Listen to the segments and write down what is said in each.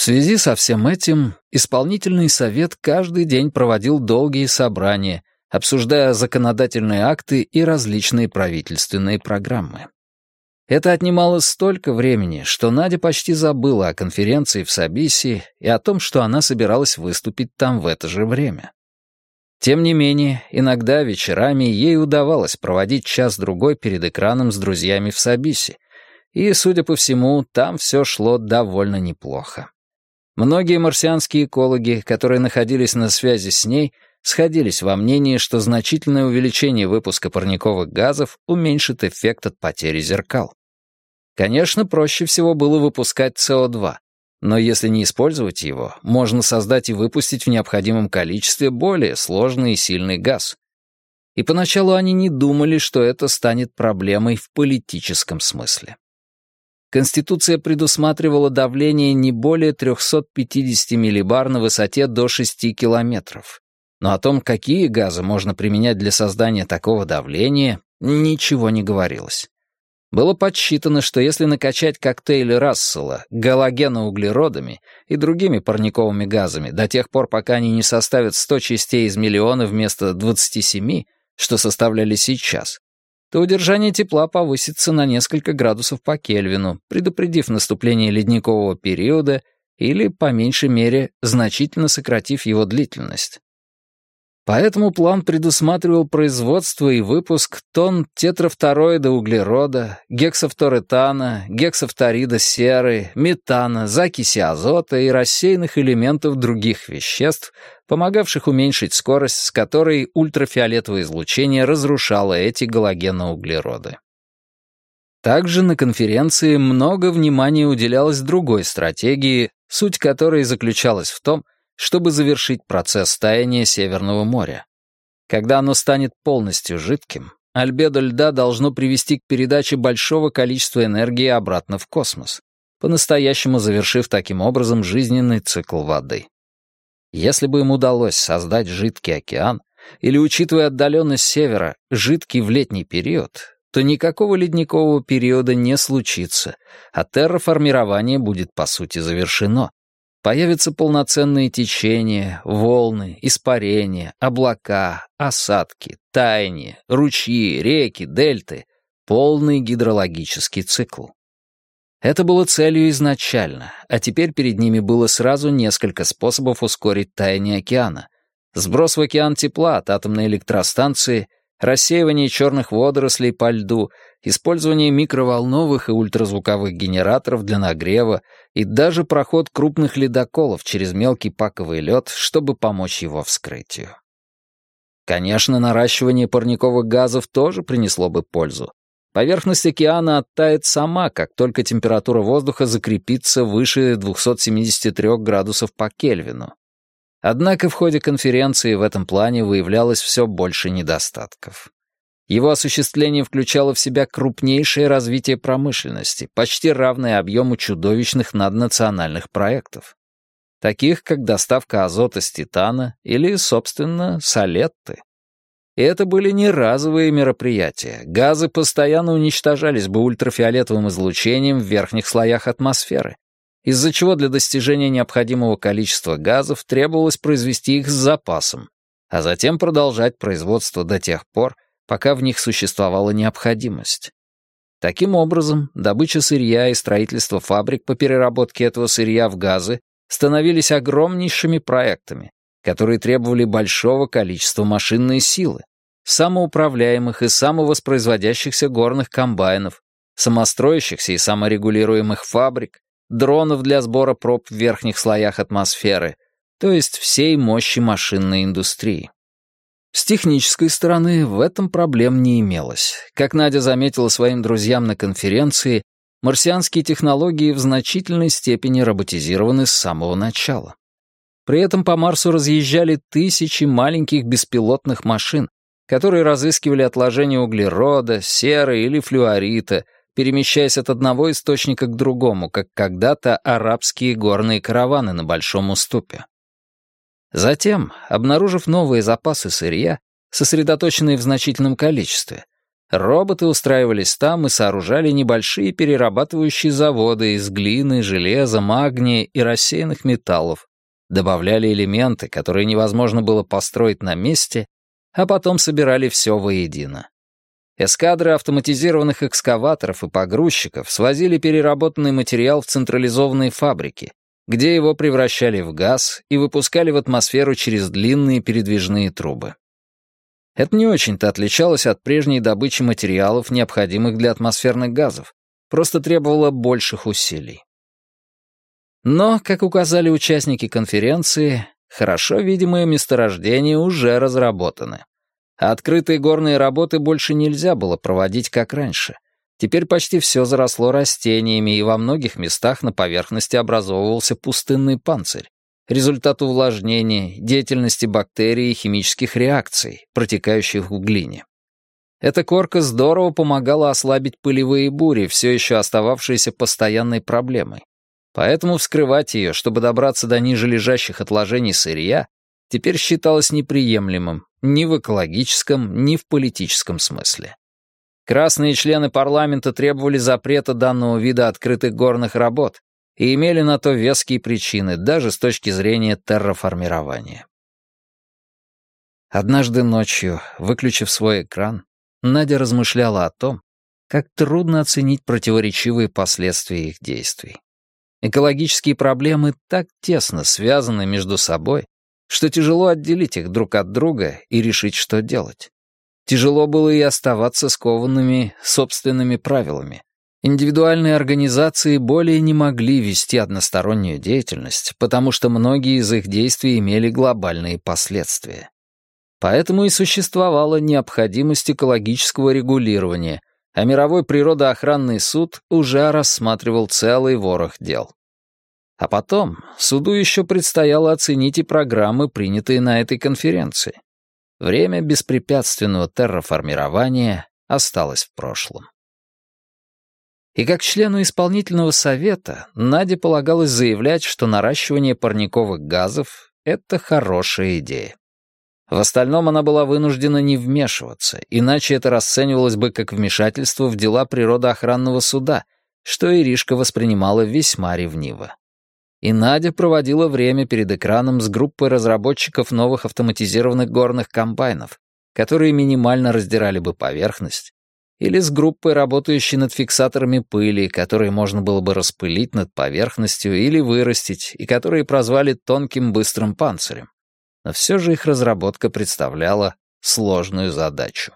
В связи со всем этим исполнительный совет каждый день проводил долгие собрания, обсуждая законодательные акты и различные правительственные программы. Это отнимало столько времени, что Надя почти забыла о конференции в Сабиси и о том, что она собиралась выступить там в это же время. Тем не менее, иногда вечерами ей удавалось проводить час-другой перед экраном с друзьями в Сабиси, и, судя по всему, там все шло довольно неплохо. Многие марсианские экологи, которые находились на связи с ней, сходились во мнении, что значительное увеличение выпуска парниковых газов уменьшит эффект от потери зеркал. Конечно, проще всего было выпускать СО2, но если не использовать его, можно создать и выпустить в необходимом количестве более сложный и сильный газ. И поначалу они не думали, что это станет проблемой в политическом смысле. Конституция предусматривала давление не более 350 миллибар на высоте до 6 километров. Но о том, какие газы можно применять для создания такого давления, ничего не говорилось. Было подсчитано, что если накачать коктейль Рассела галогеноуглеродами и другими парниковыми газами до тех пор, пока они не составят 100 частей из миллиона вместо 27, что составляли сейчас, то удержание тепла повысится на несколько градусов по Кельвину, предупредив наступление ледникового периода или, по меньшей мере, значительно сократив его длительность. Поэтому план предусматривал производство и выпуск тонн тетрафтороида углерода, гексафторэтана, гексафторида серы, метана, закиси азота и рассеянных элементов других веществ, помогавших уменьшить скорость, с которой ультрафиолетовое излучение разрушало эти галогеноуглероды. Также на конференции много внимания уделялось другой стратегии, суть которой заключалась в том, чтобы завершить процесс таяния Северного моря. Когда оно станет полностью жидким, альбедо льда должно привести к передаче большого количества энергии обратно в космос, по-настоящему завершив таким образом жизненный цикл воды. Если бы им удалось создать жидкий океан, или, учитывая отдаленность севера, жидкий в летний период, то никакого ледникового периода не случится, а терраформирование будет, по сути, завершено. Появятся полноценные течения, волны, испарения, облака, осадки, таяние, ручьи, реки, дельты, полный гидрологический цикл. Это было целью изначально, а теперь перед ними было сразу несколько способов ускорить таяние океана. Сброс в океан тепла от атомной электростанции, рассеивание черных водорослей по льду, использование микроволновых и ультразвуковых генераторов для нагрева и даже проход крупных ледоколов через мелкий паковый лед, чтобы помочь его вскрытию. Конечно, наращивание парниковых газов тоже принесло бы пользу. Поверхность океана оттает сама, как только температура воздуха закрепится выше 273 градусов по Кельвину. Однако в ходе конференции в этом плане выявлялось все больше недостатков. Его осуществление включало в себя крупнейшее развитие промышленности, почти равное объему чудовищных наднациональных проектов, таких как доставка азота с Титана или, собственно, Солетты. И это были не разовые мероприятия. Газы постоянно уничтожались бы ультрафиолетовым излучением в верхних слоях атмосферы, из-за чего для достижения необходимого количества газов требовалось произвести их с запасом, а затем продолжать производство до тех пор, пока в них существовала необходимость. Таким образом, добыча сырья и строительство фабрик по переработке этого сырья в газы становились огромнейшими проектами, которые требовали большого количества машинной силы, самоуправляемых и самовоспроизводящихся горных комбайнов, самостроящихся и саморегулируемых фабрик, дронов для сбора проб в верхних слоях атмосферы, то есть всей мощи машинной индустрии. С технической стороны в этом проблем не имелось. Как Надя заметила своим друзьям на конференции, марсианские технологии в значительной степени роботизированы с самого начала. При этом по Марсу разъезжали тысячи маленьких беспилотных машин, которые разыскивали отложения углерода, серы или флюорита, перемещаясь от одного источника к другому, как когда-то арабские горные караваны на Большом уступе. Затем, обнаружив новые запасы сырья, сосредоточенные в значительном количестве, Роботы устраивались там и сооружали небольшие перерабатывающие заводы из глины, железа, магния и рассеянных металлов, добавляли элементы, которые невозможно было построить на месте, а потом собирали все воедино. Эскадры автоматизированных экскаваторов и погрузчиков свозили переработанный материал в централизованные фабрики, где его превращали в газ и выпускали в атмосферу через длинные передвижные трубы. Это не очень-то отличалось от прежней добычи материалов, необходимых для атмосферных газов, просто требовало больших усилий. Но, как указали участники конференции, хорошо видимые месторождения уже разработаны. А открытые горные работы больше нельзя было проводить, как раньше. Теперь почти все заросло растениями, и во многих местах на поверхности образовывался пустынный панцирь, результат увлажнения, деятельности бактерий и химических реакций, протекающих в глине. Эта корка здорово помогала ослабить пылевые бури, все еще остававшиеся постоянной проблемой. Поэтому вскрывать ее, чтобы добраться до ниже лежащих отложений сырья, теперь считалось неприемлемым ни в экологическом, ни в политическом смысле. Красные члены парламента требовали запрета данного вида открытых горных работ и имели на то веские причины, даже с точки зрения терраформирования. Однажды ночью, выключив свой экран, Надя размышляла о том, как трудно оценить противоречивые последствия их действий. Экологические проблемы так тесно связаны между собой, что тяжело отделить их друг от друга и решить, что делать. Тяжело было и оставаться скованными собственными правилами. Индивидуальные организации более не могли вести одностороннюю деятельность, потому что многие из их действий имели глобальные последствия. Поэтому и существовала необходимость экологического регулирования, а Мировой природоохранный суд уже рассматривал целый ворох дел. А потом суду еще предстояло оценить и программы, принятые на этой конференции. Время беспрепятственного терраформирования осталось в прошлом. И как члену исполнительного совета Наде полагалось заявлять, что наращивание парниковых газов — это хорошая идея. В остальном она была вынуждена не вмешиваться, иначе это расценивалось бы как вмешательство в дела природоохранного суда, что Иришка воспринимала весьма ревниво. И Надя проводила время перед экраном с группой разработчиков новых автоматизированных горных комбайнов, которые минимально раздирали бы поверхность, или с группой, работающей над фиксаторами пыли, которые можно было бы распылить над поверхностью или вырастить, и которые прозвали тонким быстрым панцирем. Но все же их разработка представляла сложную задачу.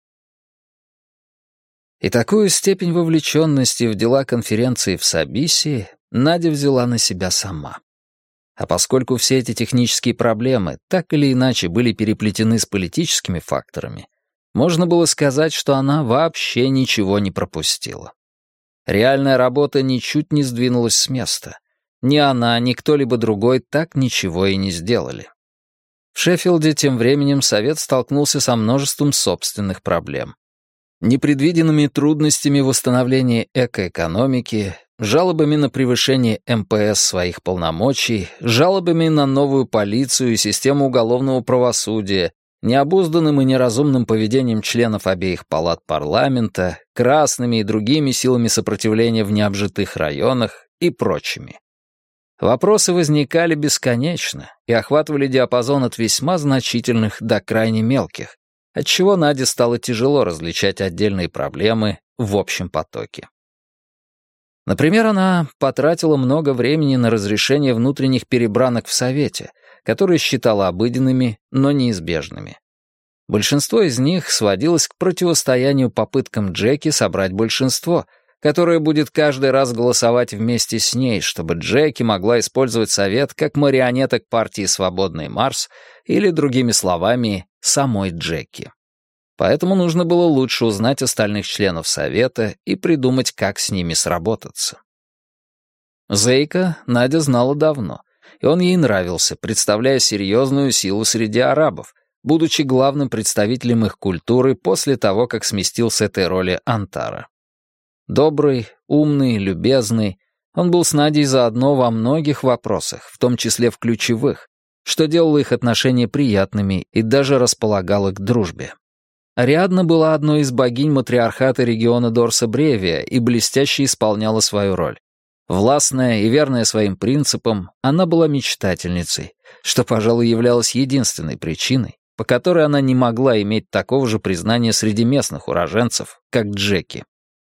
И такую степень вовлеченности в дела конференции в Сабиси Надя взяла на себя сама. А поскольку все эти технические проблемы так или иначе были переплетены с политическими факторами, можно было сказать, что она вообще ничего не пропустила. Реальная работа ничуть не сдвинулась с места. Ни она, ни кто-либо другой так ничего и не сделали. В Шеффилде тем временем Совет столкнулся со множеством собственных проблем. Непредвиденными трудностями восстановления экоэкономики, жалобами на превышение МПС своих полномочий, жалобами на новую полицию и систему уголовного правосудия, необузданным и неразумным поведением членов обеих палат парламента, красными и другими силами сопротивления в необжитых районах и прочими. Вопросы возникали бесконечно и охватывали диапазон от весьма значительных до крайне мелких, отчего Наде стало тяжело различать отдельные проблемы в общем потоке. Например, она потратила много времени на разрешение внутренних перебранок в Совете, которые считала обыденными, но неизбежными. Большинство из них сводилось к противостоянию попыткам Джеки собрать большинство, которое будет каждый раз голосовать вместе с ней, чтобы Джеки могла использовать Совет как марионеток партии «Свободный Марс» или, другими словами, самой Джеки. Поэтому нужно было лучше узнать остальных членов Совета и придумать, как с ними сработаться. Зейка Надя знала давно, и он ей нравился, представляя серьезную силу среди арабов, будучи главным представителем их культуры после того, как сместил с этой роли Антара. Добрый, умный, любезный, он был с Надей заодно во многих вопросах, в том числе в ключевых, что делало их отношения приятными и даже располагало к дружбе. Ариадна была одной из богинь матриархата региона Дорса-Бревия и блестяще исполняла свою роль. Властная и верная своим принципам, она была мечтательницей, что, пожалуй, являлось единственной причиной, по которой она не могла иметь такого же признания среди местных уроженцев, как Джеки.